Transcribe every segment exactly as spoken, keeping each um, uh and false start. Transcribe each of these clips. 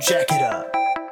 Jack it up.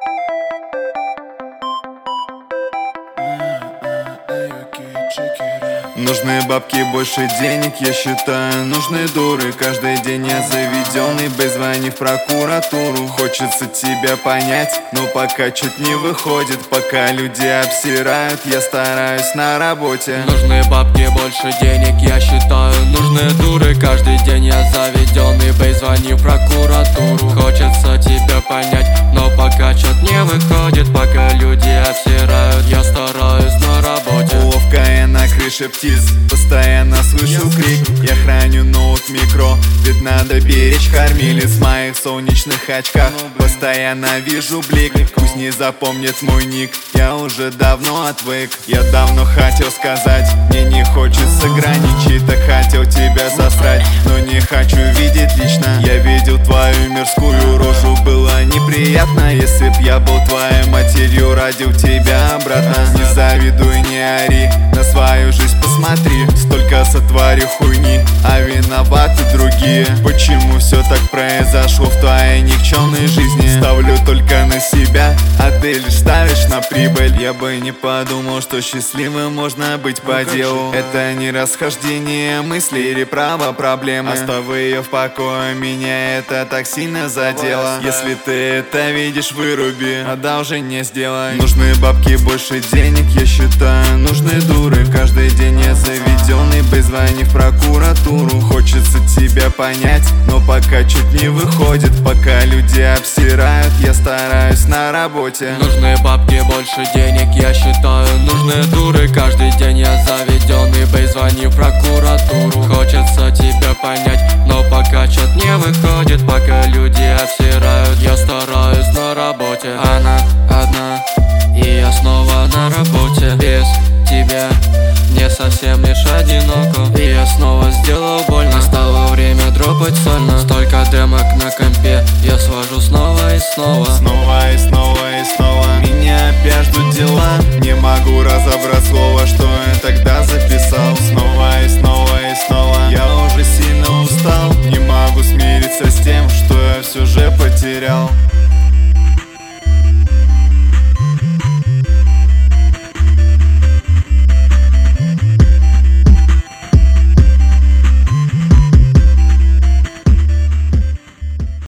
Нужны бабки, больше денег, я считаю, нужны дуры. Каждый день я заведенный, без звони в прокуратуру. Хочется тебя понять, но пока чуть не выходит. Пока люди обсирают, я стараюсь на работе. Нужны бабки, больше денег, я считаю, нужны дуры. Каждый день я заведенный, без звони в прокуратуру. Хочется тебя понять, но пока чуть не выходит. Пока люди обсирают, я стараюсь на работе. Ловко я на крыше птиц, постоянно слышу крик. Я храню ноут микро, ведь надо беречь кормилец. В моих солнечных очках постоянно вижу блик. Пусть не запомнит мой ник, я уже давно отвык. Я давно хотел сказать, мне не хочется граничить. Так хотел тебя засрать, но не хочу видеть лично. Я видел твою мирскую рожу, было неприятно. Если б я был твоей матерью, родил тебя обратно. Не завидуй, не ори, на свою жизнь посмотри. Столько сотворю хуйни, а виноваты другие. Почему все так произошло в твоей никчемной жизни? Ставлю только на себя, а ты лишь ставишь на прибыль. Я бы не подумал, что счастливым можно быть по делу. Это не расхождение мыслей или право проблемы. Оставь ее в покое, меня это так сильно задело. Если ты это видишь, выруби, одолжение сделай. Нужны бабки, больше денег, я считаю, нужны дуры. Каждый день я заведенный, без звони в прокуратуру. Хочется тебя понять, но пока чуть не выходит. Пока люди обсирают, я стараюсь на работе. Нужны бабки, больше денег, я считаю, нужны дуры. Каждый день я заведенный, без звони в прокуратуру. Хочется тебя понять, но пока чуть не выходит. Пока люди обсирают, я стараюсь на работе. Она одна, и я снова на работе. Без тебя мне совсем лишь одиноко, и я снова сделал больно. Настало время дропать сольно. Столько демок на компе, я свожу снова и снова. Снова и снова и снова меня опять ждут дела. Не могу разобрать слово, что я тогда записал. Снова и снова и снова я уже сильно устал. Не могу смириться с тем, что я все же потерял.